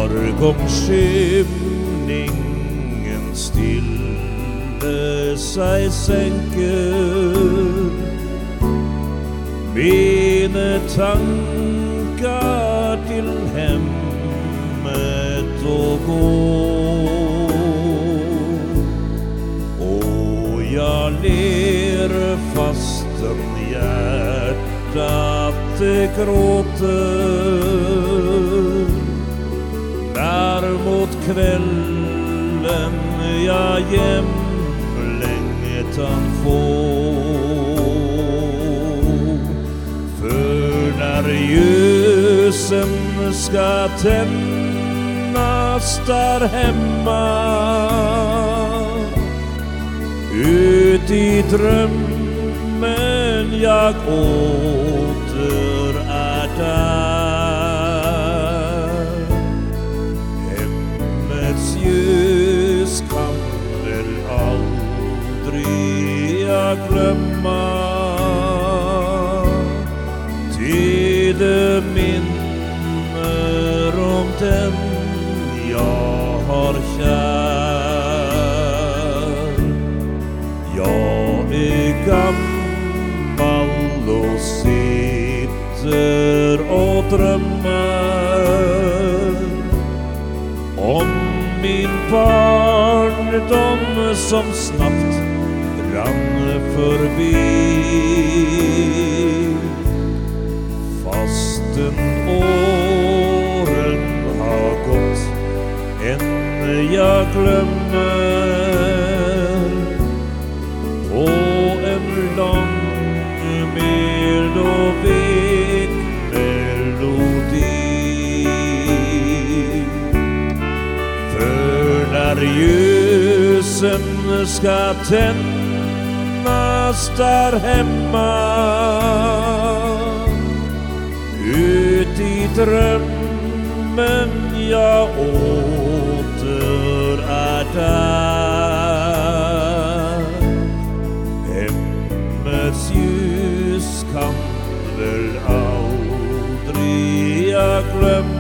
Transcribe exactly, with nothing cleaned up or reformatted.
morgonskymningen stille sig sänker, mina tankar till hemmet och går, och jag ler fastän hjärtat gråter, när mot kvällen jag jämlängtan får. För när ljusen ska tändas där hemma, ut i drömmen jag åter är där. Hemmets ljus kan väl aldrig jag glömma, ty det minner om den jag har kär. Jag är gammal och sitter och drömmer om min barndom som snabbt rann förbi. Fastän åren har gått än jag glömmer på en lång mild och vek melodi. För när ljusen ska tändas där hemma, ut i drömmen jag åter är där. Hemmets ljus kan väl aldrig jag glömma,